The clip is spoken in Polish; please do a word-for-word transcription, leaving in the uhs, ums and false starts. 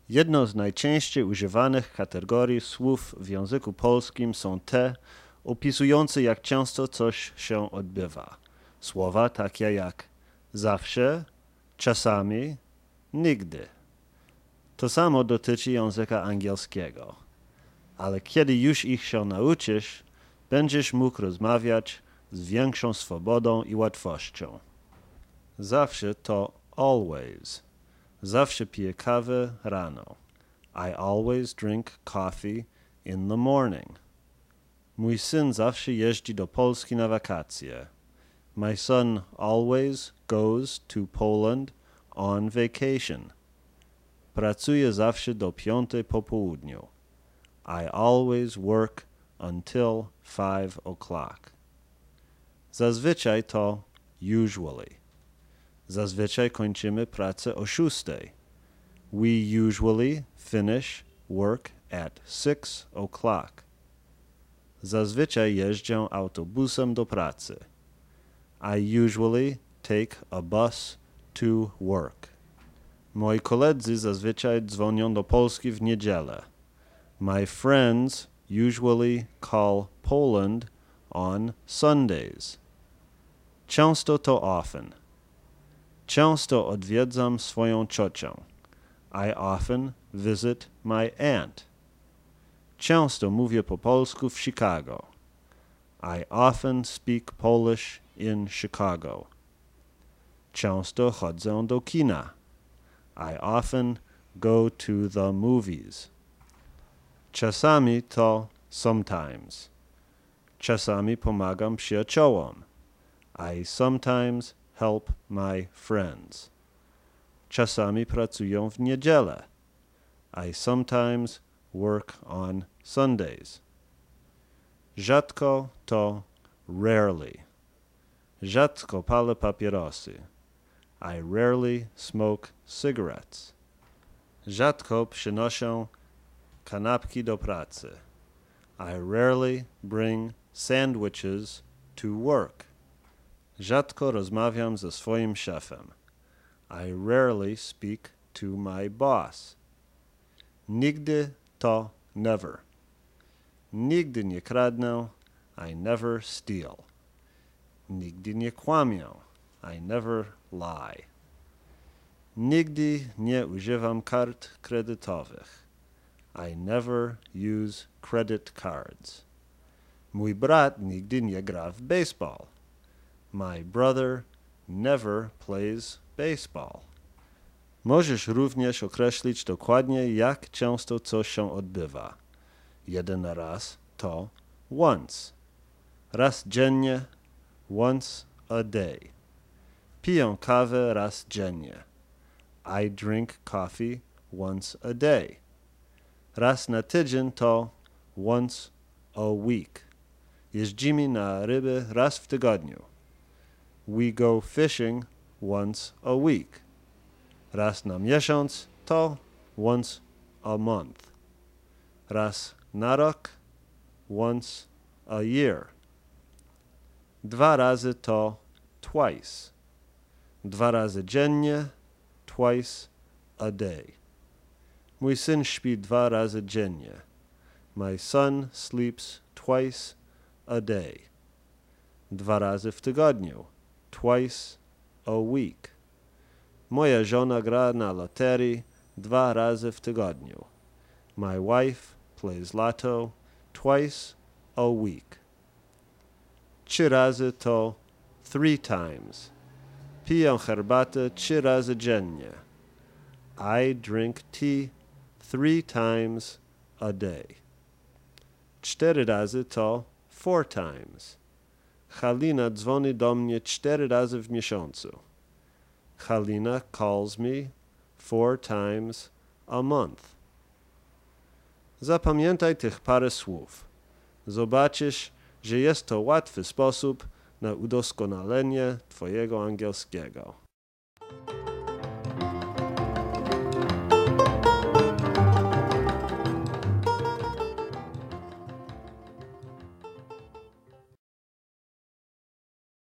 Jedną z najczęściej używanych kategorii słów w języku polskim są te opisujące, jak często coś się odbywa. Słowa takie jak zawsze, czasami, nigdy. To samo dotyczy języka angielskiego. Ale kiedy już ich się nauczysz, będziesz mógł rozmawiać z większą swobodą i łatwością. Zawsze to always. Zawsze piję kawę rano. I always drink coffee in the morning. Mój syn zawsze jeździ do Polski na wakacje. My son always goes to Poland on vacation. Pracuję zawsze do piątej po południu. I always work until five o'clock. Zazwyczaj to usually. Zazwyczaj kończymy pracę o szóstej. We usually finish work at six o'clock. Zazwyczaj jeżdżę autobusem do pracy. I usually take a bus to work. Moi koledzy zazwyczaj dzwonią do Polski w niedzielę. My friends usually call Poland on Sundays. Często to often. Często odwiedzam swoją ciocię. I often visit my aunt. Często mówię po polsku w Chicago. I often speak Polish in Chicago. Często chodzę do kina. I often go to the movies. Czasami to sometimes. Czasami pomagam przyjaciołom. I sometimes help my friends. Czasami pracuję w niedzielę. I sometimes work on Sundays. Rzadko to rarely. Rzadko palę papierosy. I rarely smoke cigarettes. Rzadko przynoszę kanapki do pracy. I rarely bring sandwiches to work. Rzadko rozmawiam ze swoim szefem. I rarely speak to my boss. Nigdy to never. Nigdy nie kradnę. I never steal. Nigdy nie kłamię. I never lie. Nigdy nie używam kart kredytowych. I never use credit cards. Mój brat nigdy nie gra w baseball. My brother never plays baseball. Możesz również określić dokładnie, jak często coś się odbywa. Jeden raz to once. Raz dziennie, once a day. Piję kawę raz dziennie. I drink coffee once a day. Raz na tydzień to once a week. Jeździmy na ryby raz w tygodniu. We go fishing once a week. Raz na miesiąc to once a month. Raz na rok, once a year. Dwa razy to twice. Dwa razy dziennie, twice a day. Mój syn śpi dwa razy dziennie. My son sleeps twice a day. Dwa razy w tygodniu, twice a week. Moja żona gra na loterii dwa razy w tygodniu. My wife plays lotto twice a week. Trzy razy to three times. Piję herbatę trzy razy dziennie. I drink tea three times a day. Cztery razy to four times. Halina dzwoni do mnie cztery razy w miesiącu. Halina calls me four times a month. Zapamiętaj tych parę słów. Zobaczysz, że jest to łatwy sposób na udoskonalenie twojego angielskiego.